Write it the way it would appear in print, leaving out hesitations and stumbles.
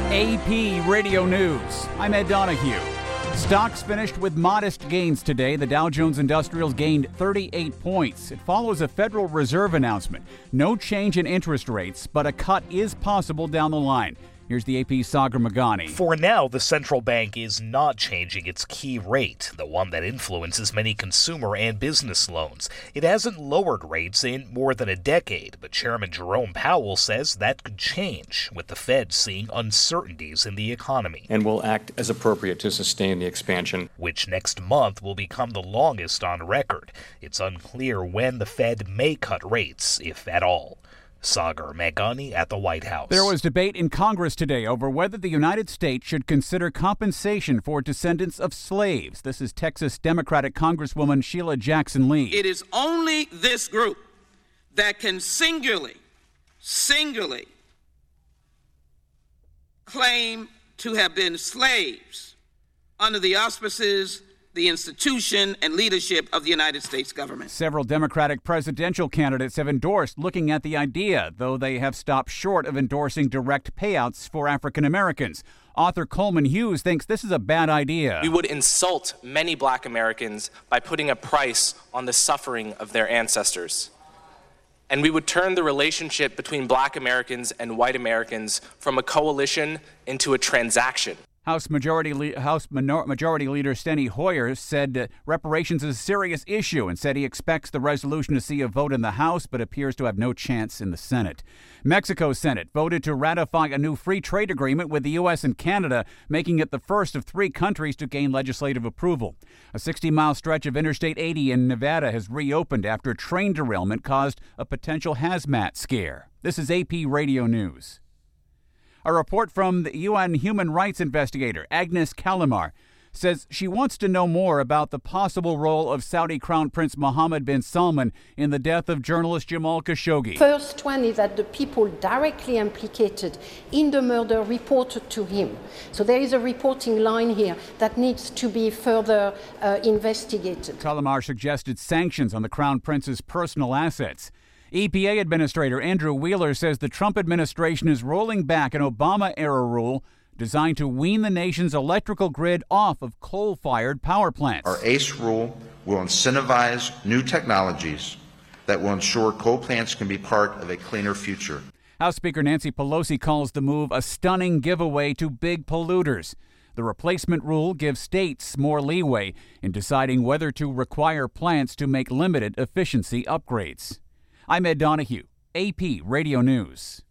AP Radio News. I'm Ed Donahue. Stocks finished with modest gains today. The Dow Jones Industrials gained 38 points. It follows a Federal Reserve announcement. No change in interest rates, but a cut is possible down the line. Here's the AP's Sagar Meghani. For now, the central bank is not changing its key rate, the one that influences many consumer and business loans. It hasn't lowered rates in more than a decade, but Chairman Jerome Powell says that could change, with the Fed seeing uncertainties in the economy. And will act as appropriate to sustain the expansion, which next month will become the longest on record. It's unclear when the Fed may cut rates, if at all. Sagar Meghani at the White House. There was debate in Congress today over whether the United States should consider compensation for descendants of slaves. This is Texas Democratic Congresswoman Sheila Jackson Lee. It is only this group that can singularly claim to have been slaves under the auspices, the institution, and leadership of the United States government. Several Democratic presidential candidates have endorsed looking at the idea, though they have stopped short of endorsing direct payouts for African Americans. Author Coleman Hughes thinks this is a bad idea. We would insult many Black Americans by putting a price on the suffering of their ancestors. And we would turn the relationship between Black Americans and white Americans from a coalition into a transaction. House Majority Leader Steny Hoyer said reparations is a serious issue and said he expects the resolution to see a vote in the House, but appears to have no chance in the Senate. Mexico's Senate voted to ratify a new free trade agreement with the U.S. and Canada, making it the first of 3 countries to gain legislative approval. A 60-mile stretch of Interstate 80 in Nevada has reopened after a train derailment caused a potential hazmat scare. This is AP Radio News. A report from the UN human rights investigator, Agnes Kalamar, says she wants to know more about the possible role of Saudi Crown Prince Mohammed bin Salman in the death of journalist Jamal Khashoggi. First one is that the people directly implicated in the murder reported to him. So there is a reporting line here that needs to be further investigated. Kalamar suggested sanctions on the Crown Prince's personal assets. EPA Administrator Andrew Wheeler says the Trump administration is rolling back an Obama-era rule designed to wean the nation's electrical grid off of coal-fired power plants. Our ACE rule will incentivize new technologies that will ensure coal plants can be part of a cleaner future. House Speaker Nancy Pelosi calls the move a stunning giveaway to big polluters. The replacement rule gives states more leeway in deciding whether to require plants to make limited efficiency upgrades. I'm Ed Donahue, AP Radio News.